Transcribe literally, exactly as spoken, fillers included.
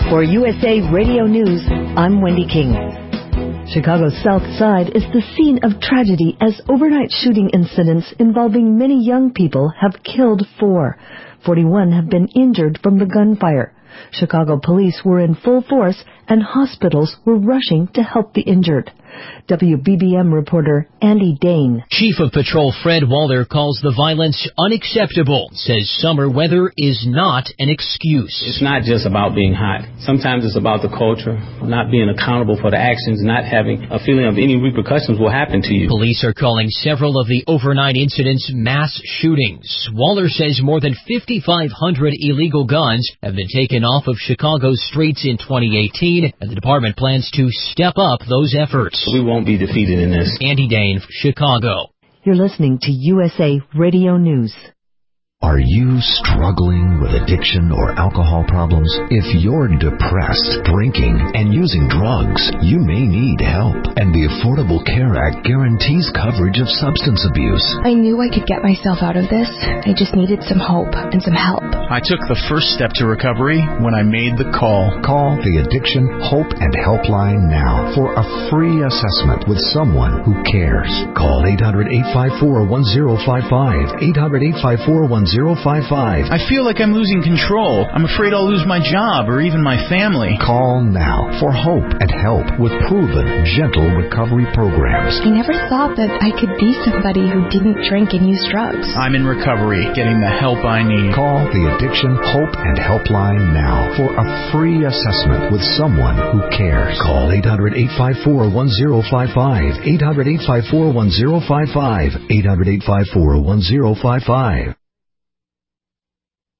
For U S A Radio News, I'm Wendy King. Chicago's South Side is the scene of tragedy as overnight shooting incidents involving many young people have killed four. forty-one have been injured from the gunfire. Chicago police were in full force and hospitals were rushing to help the injured. W B B M reporter Andy Dane. Chief of Patrol Fred Walder calls the violence unacceptable, says summer weather is not an excuse. It's not just about being hot. Sometimes it's about the culture, not being accountable for the actions, not having a feeling of any repercussions will happen to you. Police are calling several of the overnight incidents mass shootings. Walder says more than fifty-five hundred illegal guns have been taken off of Chicago's streets in twenty eighteen, and the department plans to step up those efforts. We won't be defeated in this. Andy Dane, Chicago. You're listening to U S A Radio News. Are you struggling with addiction or alcohol problems? If you're depressed, drinking, and using drugs, you may need help. And the Affordable Care Act guarantees coverage of substance abuse. I knew I could get myself out of this. I just needed some hope and some help. I took the first step to recovery when I made the call. Call the Addiction Hope and Helpline now for a free assessment with someone who cares. Call eight hundred, eight five four, one zero five five, eight hundred, eight five four, one zero five five. I feel like I'm losing control. I'm afraid I'll lose my job or even my family. Call now for hope and help with proven, gentle recovery programs. I never thought that I could be somebody who didn't drink and use drugs. I'm in recovery, getting the help I need. Call the Addiction Hope and Helpline now for a free assessment with someone who cares. Call eight hundred, eight five four, one zero five five, eight hundred, eight five four, one zero five five, eight hundred, eight five four, one zero five five.